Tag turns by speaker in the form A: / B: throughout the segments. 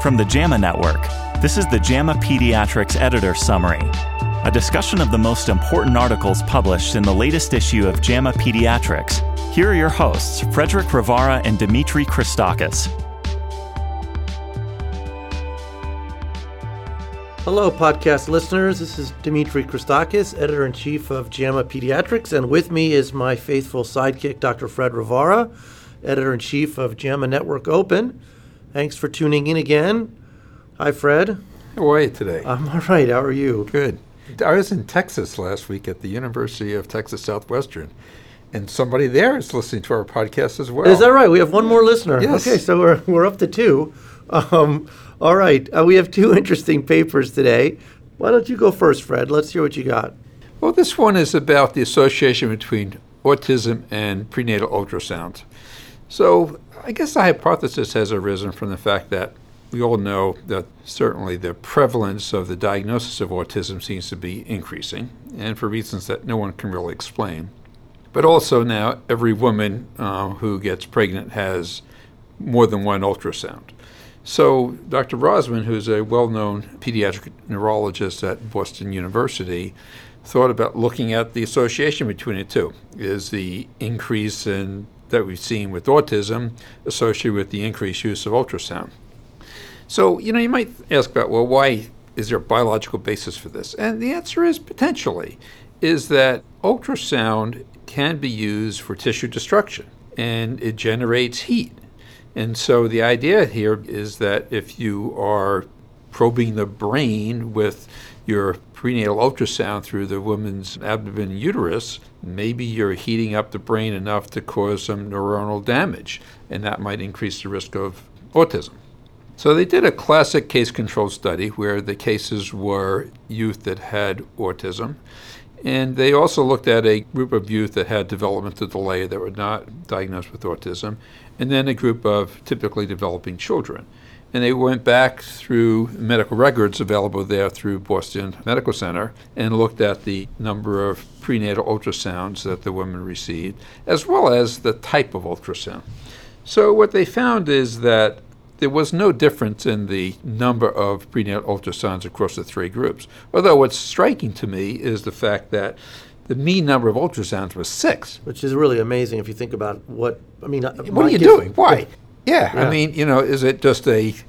A: From the JAMA Network, this is the JAMA Pediatrics Editor Summary, a discussion of the most important articles published in the latest issue of JAMA Pediatrics. Here are your hosts, Frederick Rivara and Dimitri Christakis.
B: Hello, podcast listeners. This is Dimitri Christakis, Editor-in-Chief of JAMA Pediatrics, and with me is my faithful sidekick, Dr. Fred Rivara, Editor-in-Chief of JAMA Network Open. Thanks for tuning in again. Hi, Fred.
C: How are you today?
B: I'm all right. How are you?
C: Good. I was in Texas last week at the University of Texas Southwestern, and somebody there is listening to our podcast as well.
B: Is that right? We have one more listener.
C: Yes.
B: Okay, so we're up to two. All right. We have two interesting papers today. Why don't you go first, Fred? Let's hear what you got.
C: Well, this one is about the association between autism and prenatal ultrasound. So I guess the hypothesis has arisen from the fact that we all know that certainly the prevalence of the diagnosis of autism seems to be increasing, and for reasons that no one can really explain. But also now every woman who gets pregnant has more than one ultrasound. So Dr. Rosman, who's a well-known pediatric neurologist at Boston University, thought about looking at the association between the two. Is the increase that we've seen with autism associated with the increased use of ultrasound? So, you might ask about, well, why is there a biological basis for this? And the answer is potentially, is that ultrasound can be used for tissue destruction, and it generates heat. And so the idea here is that if you are probing the brain with your prenatal ultrasound through the woman's abdomen and uterus, maybe you're heating up the brain enough to cause some neuronal damage, and that might increase the risk of autism. So they did a classic case-control study where the cases were youth that had autism, and they also looked at a group of youth that had developmental delay that were not diagnosed with autism, and then a group of typically developing children. And they went back through medical records available there through Boston Medical Center and looked at the number of prenatal ultrasounds that the women received, as well as the type of ultrasound. So what they found is that there was no difference in the number of prenatal ultrasounds across the three groups. Although what's striking to me is the fact that the mean number of ultrasounds was 6.
B: Which is really amazing if you think about what are you
C: doing? Why? Yeah. I mean, is it just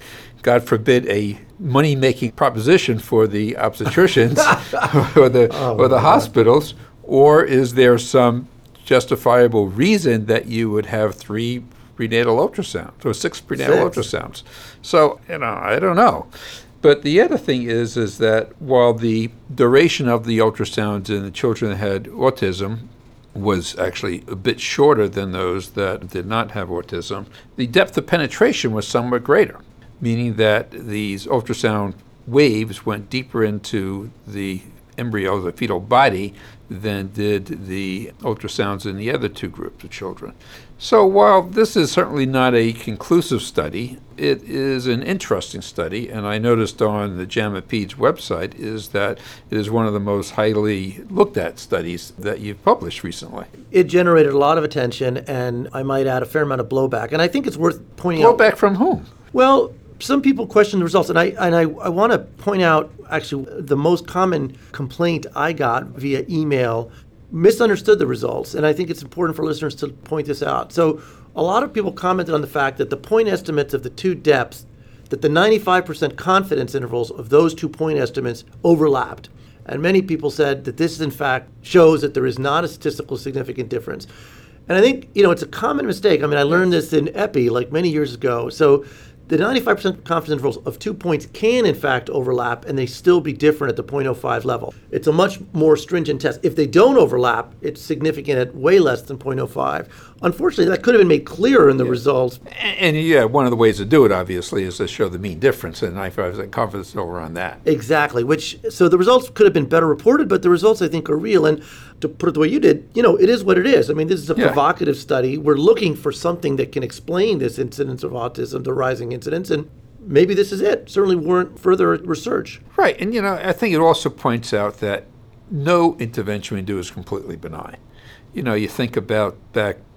C: God forbid, a money-making proposition for the obstetricians or the hospitals, or is there some justifiable reason that you would have 3 prenatal ultrasounds or 6 prenatal ultrasounds? So, I don't know. But the other thing is that while the duration of the ultrasounds in the children that had autism was actually a bit shorter than those that did not have autism, the depth of penetration was somewhat greater, meaning that these ultrasound waves went deeper into the embryo, the fetal body, than did the ultrasounds in the other 2 groups of children. So while this is certainly not a conclusive study, it is an interesting study, and I noticed on the JAMA Peds website is that it is one of the most highly looked at studies that you've published recently.
B: It generated a lot of attention, and I might add a fair amount of blowback. And I think it's worth pointing out.
C: Blowback from whom?
B: Well, some people question the results, and I want to point out actually the most common complaint I got via email misunderstood the results, and I think it's important for listeners to point this out. So a lot of people commented on the fact that the point estimates of the 2 depths, that the 95% confidence intervals of those 2 point estimates overlapped. And many people said that this, in fact, shows that there is not a statistical significant difference. And I think, it's a common mistake. I mean, I learned this in Epi many years ago. So the 95% confidence intervals of 2 points can, in fact, overlap, and they still be different at the 0.05 level. It's a much more stringent test. If they don't overlap, it's significant at way less than 0.05. Unfortunately, that could have been made clearer in the results.
C: And one of the ways to do it, obviously, is to show the mean difference, and 95% confidence over on that.
B: Exactly. So the results could have been better reported, but the results, I think, are real. And to put it the way you did, it is what it is. I mean, this is a provocative study. We're looking for something that can explain this incidence of autism, the rising incidence, and maybe this is it. Certainly warrant further research.
C: Right. And, I think it also points out that no intervention we do is completely benign. You think about back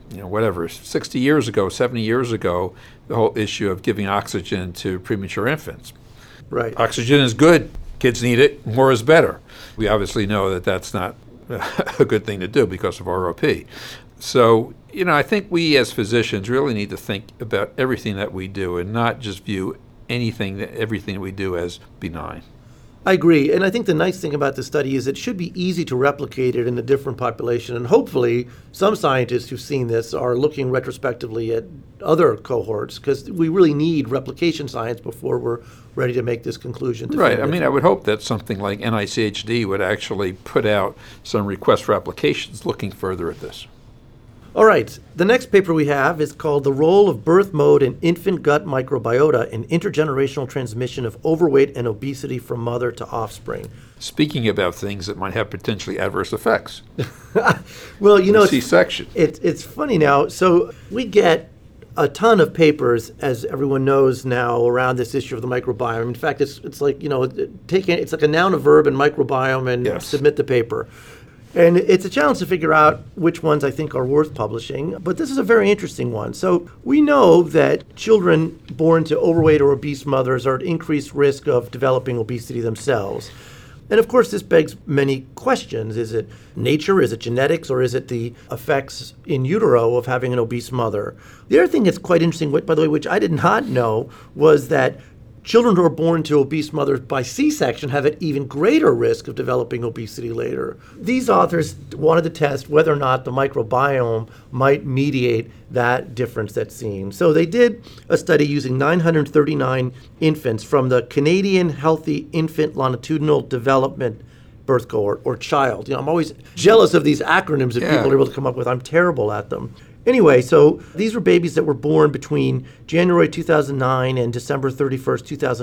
C: whatever, 60 years ago, 70 years ago, the whole issue of giving oxygen to premature infants.
B: Right.
C: Oxygen is good. Kids need it. More is better. We obviously know that that's not a good thing to do because of ROP. So, I think we as physicians really need to think about everything that we do and not just view everything we do as benign.
B: I agree. And I think the nice thing about this study is it should be easy to replicate it in a different population. And hopefully some scientists who've seen this are looking retrospectively at other cohorts, because we really need replication science before we're ready to make this conclusion.
C: Right. I mean, I would hope that something like NICHD would actually put out some requests for applications looking further at this.
B: All right. The next paper we have is called The Role of Birth Mode in Infant Gut Microbiota in Intergenerational Transmission of Overweight and Obesity from Mother to Offspring.
C: Speaking about things that might have potentially adverse effects.
B: Well,
C: C-section.
B: It's funny now. So we get a ton of papers, as everyone knows now, around this issue of the microbiome. In fact, it's like, it's like a noun, a verb, and microbiome, and submit the paper. And it's a challenge to figure out which ones I think are worth publishing, but this is a very interesting one. So we know that children born to overweight or obese mothers are at increased risk of developing obesity themselves. And of course, this begs many questions. Is it nature, is it genetics, or is it the effects in utero of having an obese mother? The other thing that's quite interesting, by the way, which I did not know, was that children who are born to obese mothers by C-section have an even greater risk of developing obesity later. These authors wanted to test whether or not the microbiome might mediate that difference that's seen. So they did a study using 939 infants from the Canadian Healthy Infant Longitudinal Development Birth Cohort, or CHILD. I'm always jealous of these acronyms that people are able to come up with. I'm terrible at them. Anyway, so these were babies that were born between January 2009 and December 31st,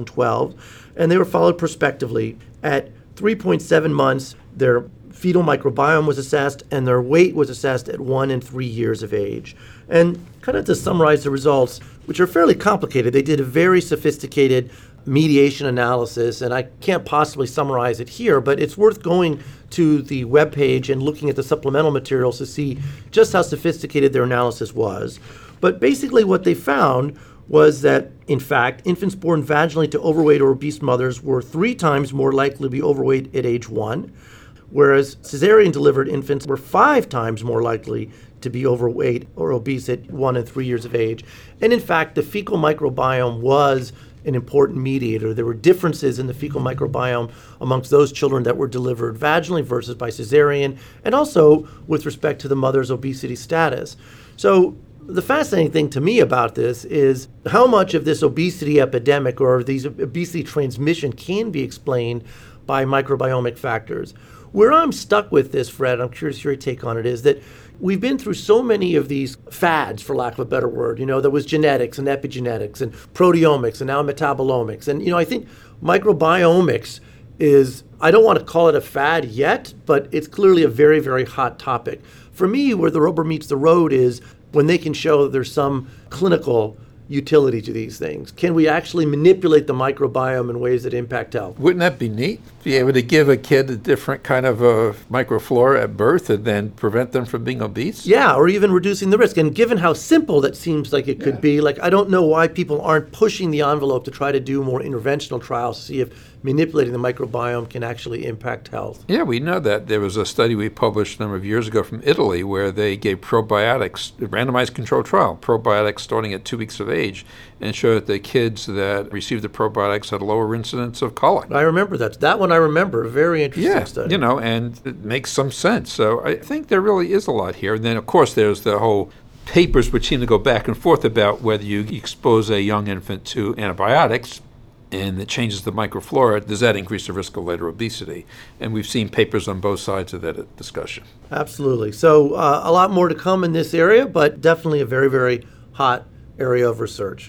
B: 2012, and they were followed prospectively. At 3.7 months, their fetal microbiome was assessed, and their weight was assessed at 1 and 3 years of age. And kind of to summarize the results, which are fairly complicated, they did a very sophisticated mediation analysis, and I can't possibly summarize it here, but it's worth going to the webpage and looking at the supplemental materials to see just how sophisticated their analysis was. But basically what they found was that, in fact, infants born vaginally to overweight or obese mothers were 3 times more likely to be overweight at age 1, whereas cesarean-delivered infants were 5 times more likely to be overweight or obese at 1 and 3 years of age. And in fact, the fecal microbiome was an important mediator. There were differences in the fecal microbiome amongst those children that were delivered vaginally versus by cesarean, and also with respect to the mother's obesity status. So the fascinating thing to me about this is how much of this obesity epidemic or these obesity transmission can be explained by microbiomic factors. Where I'm stuck with this, Fred, I'm curious your take on it, is that we've been through so many of these fads, for lack of a better word. There was genetics and epigenetics and proteomics and now metabolomics. And, I think microbiomics is, I don't want to call it a fad yet, but it's clearly a very, very hot topic. For me, where the rubber meets the road is when they can show that there's some clinical utility to these things. Can we actually manipulate the microbiome in ways that impact health?
C: Wouldn't that be neat? Be able to give a kid a different kind of a microflora at birth and then prevent them from being obese?
B: Yeah, or even reducing the risk. And given how simple that seems like it could be, I don't know why people aren't pushing the envelope to try to do more interventional trials to see if manipulating the microbiome can actually impact health.
C: Yeah, we know that. There was a study we published a number of years ago from Italy where they gave probiotics, a randomized controlled trial, probiotics starting at 2 weeks of age, and showed that the kids that received the probiotics had a lower incidence of colic.
B: I remember that. That one I remember. A very interesting study.
C: And it makes some sense. So I think there really is a lot here. And then, of course, there's the whole papers which seem to go back and forth about whether you expose a young infant to antibiotics and it changes the microflora, does that increase the risk of later obesity? And we've seen papers on both sides of that discussion.
B: Absolutely. So a lot more to come in this area, but definitely a very, very hot area of research.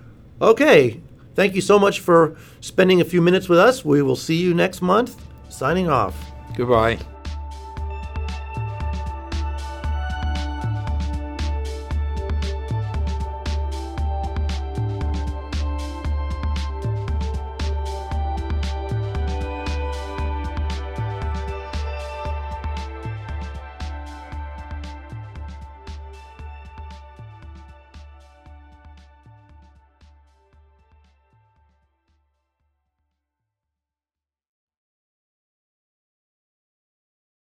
B: Okay. Thank you so much for spending a few minutes with us. We will see you next month. Signing off.
C: Goodbye.